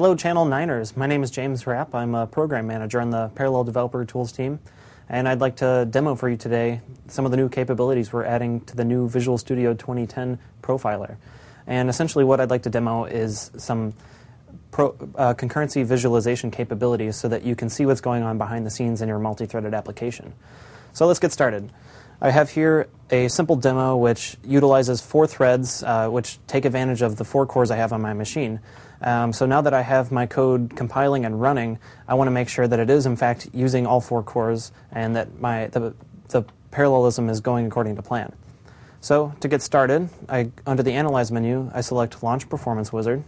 Hello, Channel Niners. My name is James Rapp. I'm a program manager on the Parallel Developer Tools team, and I'd like to demo for you today some of the new capabilities we're adding to the new Visual Studio 2010 Profiler. And essentially what I'd like to demo is some concurrency visualization capabilities so that you can see what's going on behind the scenes in your multi-threaded application. So let's get started. I have here a simple demo which utilizes 4 threads which take advantage of the 4 cores I have on my machine. So now that I have my code compiling and running, I want to make sure that it is in fact using all 4 cores and that the parallelism is going according to plan. So to get started, under the Analyze menu, I select Launch Performance Wizard.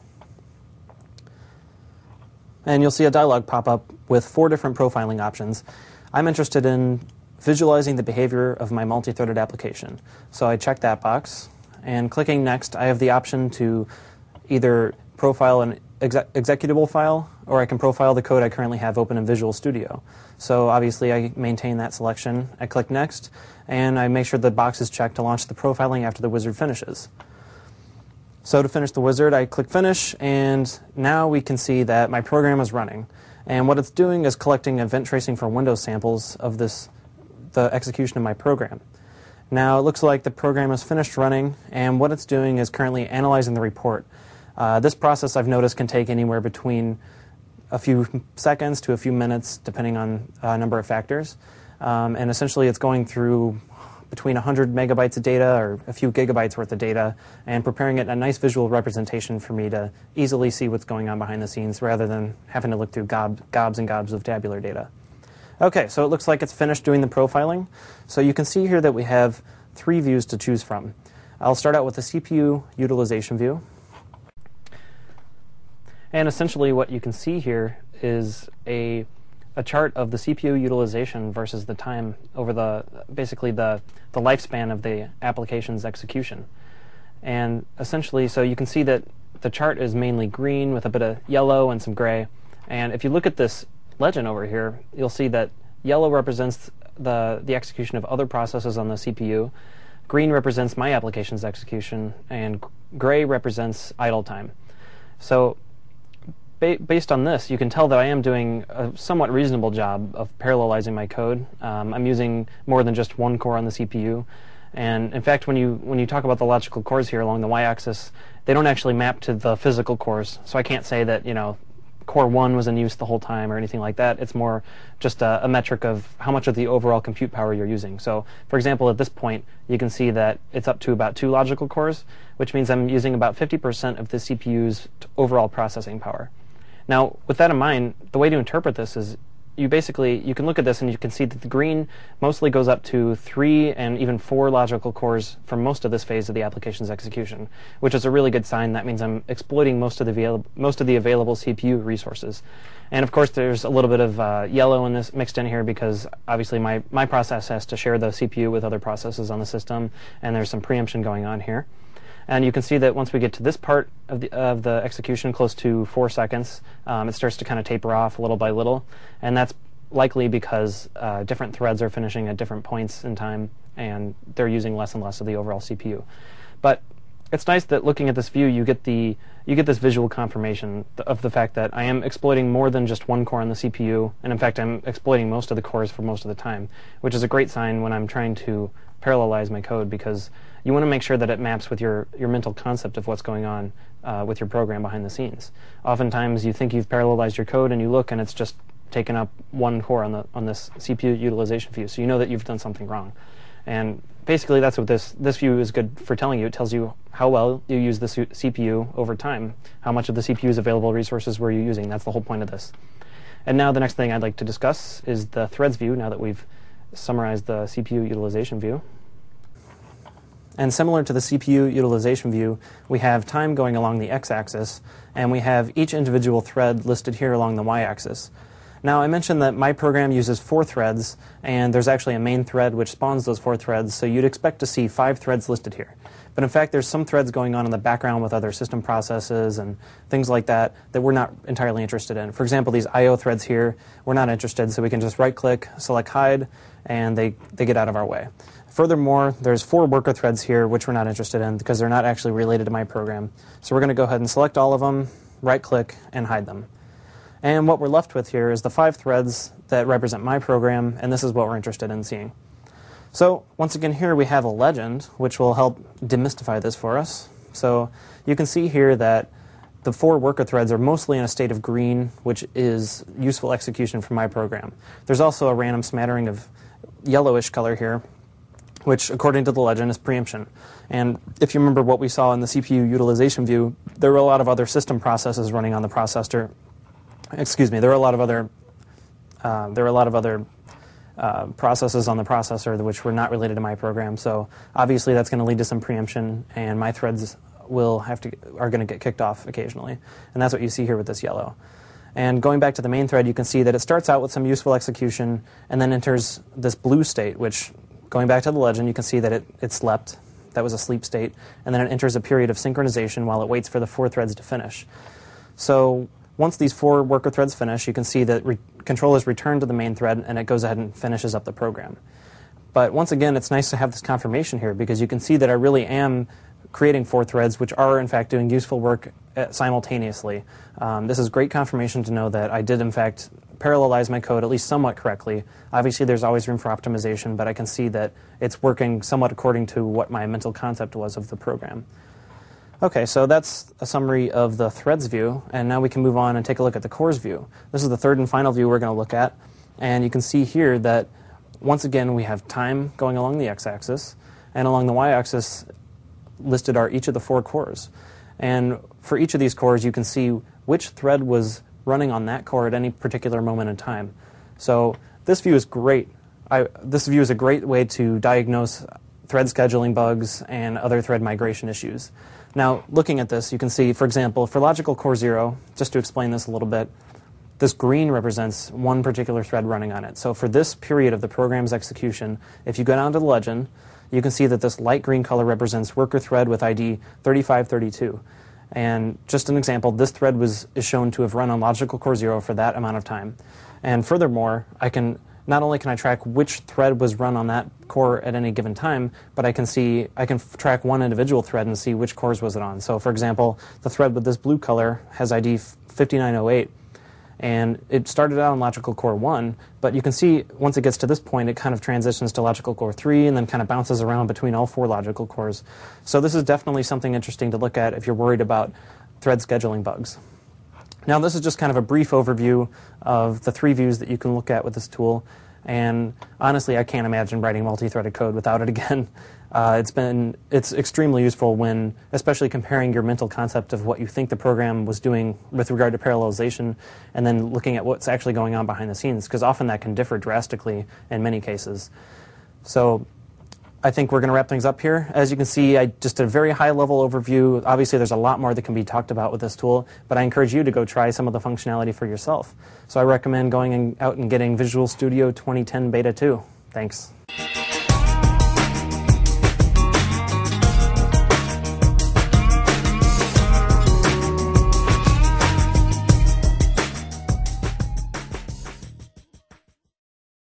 And you'll see a dialog pop up with 4 different profiling options. I'm interested in visualizing the behavior of my multi-threaded application. So I check that box, and clicking Next, I have the option to either profile an executable file, or I can profile the code I currently have open in Visual Studio. So obviously I maintain that selection. I click Next, and I make sure the box is checked to launch the profiling after the wizard finishes. So to finish the wizard, I click Finish, and now we can see that my program is running. And what it's doing is collecting event tracing from Windows samples of the execution of my program. Now it looks like the program is finished running, and what it's doing is currently analyzing the report. This process, I've noticed, can take anywhere between a few seconds to a few minutes, depending on a number of factors. And essentially it's going through between 100 megabytes of data or a few gigabytes worth of data and preparing it in a nice visual representation for me to easily see what's going on behind the scenes rather than having to look through gobs and gobs of tabular data. Okay, so it looks like it's finished doing the profiling. So you can see here that we have 3 views to choose from. I'll start out with the CPU utilization view. And essentially what you can see here is a chart of the CPU utilization versus the time over basically the lifespan of the application's execution. And essentially, so you can see that the chart is mainly green with a bit of yellow and some gray. And if you look at this legend over here, you'll see that yellow represents the execution of other processes on the CPU, green represents my application's execution, and gray represents idle time. So based on this, you can tell that I am doing a somewhat reasonable job of parallelizing my code. I'm using more than just 1 core on the CPU. And in fact, when you talk about the logical cores here along the y-axis, they don't actually map to the physical cores. So I can't say that, core 1 was in use the whole time or anything like that. It's more just a metric of how much of the overall compute power you're using. So for example, at this point, you can see that it's up to about 2 logical cores, which means I'm using about 50% of the CPU's overall processing power. Now, with that in mind, the way to interpret this is you can look at this and you can see that the green mostly goes up to 3 and even 4 logical cores for most of this phase of the application's execution, which is a really good sign. That means I'm exploiting most of the available CPU resources. And of course, there's a little bit of yellow in this mixed in here because obviously my process has to share the CPU with other processes on the system, and there's some preemption going on here. And you can see that once we get to this part of the execution, close to 4 seconds, it starts to kind of taper off little by little. And that's likely because different threads are finishing at different points in time, and they're using less and less of the overall CPU. But it's nice that looking at this view, you get this visual confirmation of the fact that I am exploiting more than just 1 core on the CPU, and in fact, I'm exploiting most of the cores for most of the time, which is a great sign when I'm trying to parallelize my code, because you want to make sure that it maps with your mental concept of what's going on with your program behind the scenes. Oftentimes, you think you've parallelized your code, and you look, and it's just taken up 1 core on this CPU utilization view, so you know that you've done something wrong. And basically, that's what this view is good for telling you. It tells you how well you use the CPU over time, how much of the CPU's available resources were you using. That's the whole point of this. And now the next thing I'd like to discuss is the threads view, now that we've summarized the CPU utilization view. And similar to the CPU utilization view, we have time going along the x-axis, and we have each individual thread listed here along the y-axis. Now, I mentioned that my program uses 4 threads, and there's actually a main thread which spawns those 4 threads, so you'd expect to see 5 threads listed here. But in fact, there's some threads going on in the background with other system processes and things like that we're not entirely interested in. For example, these I/O threads here, we're not interested, so we can just right-click, select Hide, and they get out of our way. Furthermore, there's 4 worker threads here which we're not interested in because they're not actually related to my program. So we're going to go ahead and select all of them, right-click, and hide them. And what we're left with here is the 5 threads that represent my program, and this is what we're interested in seeing. So once again here we have a legend, which will help demystify this for us. So you can see here that the 4 worker threads are mostly in a state of green, which is useful execution for my program. There's also a random smattering of yellowish color here, which according to the legend is preemption. And if you remember what we saw in the CPU utilization view, there were a lot of other system processes running on the processor. Excuse me, there were a lot of other processes on the processor which were not related to my program. So obviously that's going to lead to some preemption, and my threads are going to get kicked off occasionally. And that's what you see here with this yellow. And going back to the main thread, you can see that it starts out with some useful execution and then enters this blue state, which, going back to the legend, you can see that it slept. That was a sleep state. And then it enters a period of synchronization while it waits for the 4 threads to finish. So once these 4 worker threads finish, you can see that control is returned to the main thread, and it goes ahead and finishes up the program. But once again, it's nice to have this confirmation here, because you can see that I really am creating 4 threads which are in fact doing useful work simultaneously. This is great confirmation to know that I did in fact parallelize my code at least somewhat correctly. Obviously there's always room for optimization, but I can see that it's working somewhat according to what my mental concept was of the program. Okay, so that's a summary of the threads view, and now we can move on and take a look at the cores view. This is the third and final view we're going to look at, and you can see here that once again we have time going along the x-axis, and along the y-axis listed are each of the 4 cores. And for each of these cores, you can see which thread was running on that core at any particular moment in time. So this view is great. This view is a great way to diagnose thread scheduling bugs and other thread migration issues. Now, looking at this, you can see, for example, for logical core 0, just to explain this a little bit, this green represents one particular thread running on it. So for this period of the program's execution, if you go down to the legend, you can see that this light green color represents worker thread with ID 3532. And just an example, this thread is shown to have run on logical core 0 for that amount of time. And furthermore, not only can I track which thread was run on that core at any given time, but I can track one individual thread and see which cores was it on. So for example, the thread with this blue color has ID 5908, and it started out on logical core 1, but you can see once it gets to this point, it kind of transitions to logical core 3 and then kind of bounces around between all 4 logical cores. So this is definitely something interesting to look at if you're worried about thread scheduling bugs. Now this is just kind of a brief overview of the 3 views that you can look at with this tool, and honestly I can't imagine writing multi-threaded code without it again. It's extremely useful when, especially comparing your mental concept of what you think the program was doing with regard to parallelization and then looking at what's actually going on behind the scenes, because often that can differ drastically in many cases. So I think we're going to wrap things up here. As you can see, I just did a very high-level overview. Obviously, there's a lot more that can be talked about with this tool, but I encourage you to go try some of the functionality for yourself. So I recommend going out and getting Visual Studio 2010 Beta 2. Thanks.